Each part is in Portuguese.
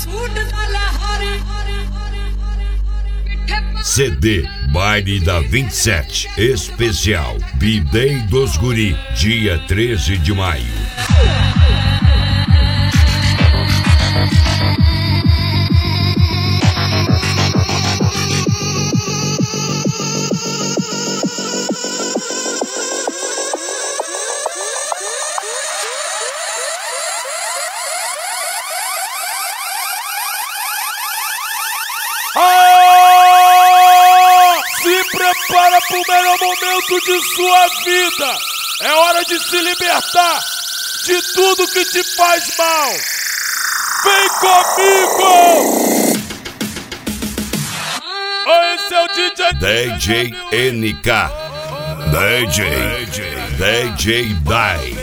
CD Baile da 27 Especial B-Day dos Guri, dia 13 de maio. Prepara para o melhor momento de sua vida. É hora de se libertar de tudo que te faz mal. Vem comigo! Esse é o DJ NK, DJ Dai.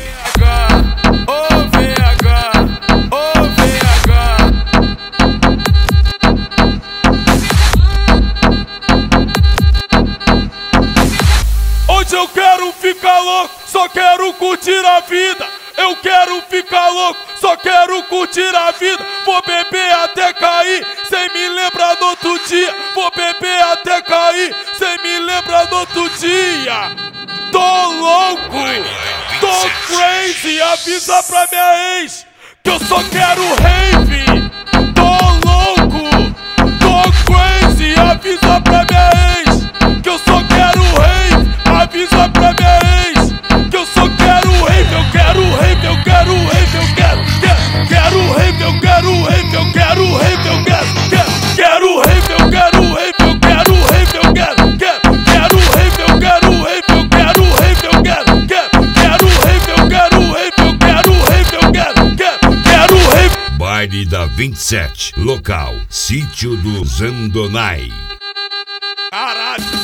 Hoje eu quero ficar louco, só quero curtir a vida. Eu quero ficar louco, só quero curtir a vida. Vou beber até cair, sem me lembrar do outro dia. Vou beber até cair, sem me lembrar do outro dia. Tô louco, tô crazy. Avisa pra minha ex que eu só quero rave. Tô louco, tô crazy. Avisa pra minha ex que eu só quero rave. Avisa pra minha ex que eu só quero rave. Eu quero rave, eu quero rave, eu quero rave, eu quero rave, eu quero rave, eu quero rave, eu quero rave, eu quero rave, eu quero rave, eu quero rave, eu quero rave, eu quero rave, eu quero rave, eu quero rave. Baile da 27, local Sítio do Zandonai. Caralho.